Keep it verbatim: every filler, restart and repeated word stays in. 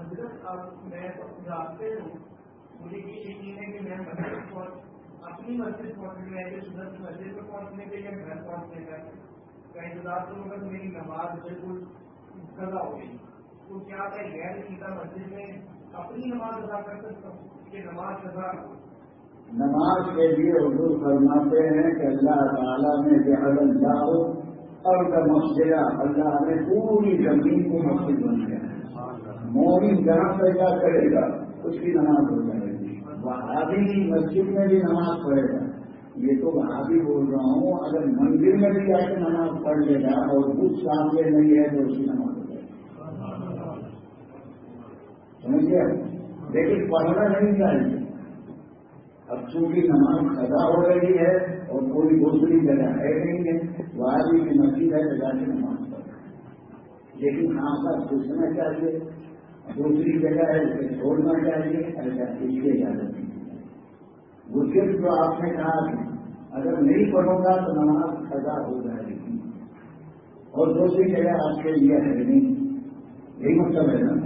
حضرت اب میں راستے ہوں، مجھے یہ یقین ہے کہ میں مسجد پہنچ اپنی مسجد پہنچنے میں سنت کی مسجد میں پہنچنے کے یا گھر پہنچنے کا کا انتظار کروں گا تو میری نماز بالکل قضا ہو گئی، تو کیا میں غیر سیدھا مسجد میں اپنی نماز ادا کر سکتا ہوں کہ نماز قضا ہو؟ نماز کے لیے حضور فرماتے ہیں کہ اللہ تعالیٰ نے جعل اللہ اور کا مسجد، اللہ نے پوری زمین کو مسجد بنایا ہے، مومن جہاں پیدا کرے گا اس کی نماز ہو جائے گی، وہابی کی مسجد میں بھی نماز پڑھے گا، یہ تو وہابی بول رہا ہوں، اگر مندر میں بھی آ کے نماز پڑھ لے گا اور کچھ سامنے نہیں ہے تو اس کی نماز ہو جائے گی، سمجھے؟ لیکن پڑھنا نہیں چاہیے، اب چونکہ نماز قضا ہو رہی ہے اور کوئی دوسری جگہ ہے نہیں ہے، وہابی کی مسجد ہے تو جا کے نماز پڑھے، لیکن ہاں پر سوچنا چاہیے، دوسری جگہ ہے اسے چھوڑنا چاہیے، ایسا اس کی اجازت نہیں۔ گزر جو آپ نے کہا کہ اگر نہیں پڑھوں گا تو نماز قضا ہو جائے گی اور دوسری جگہ آپ کے لیے ہے نہیں، یہی مطلب ہے نا،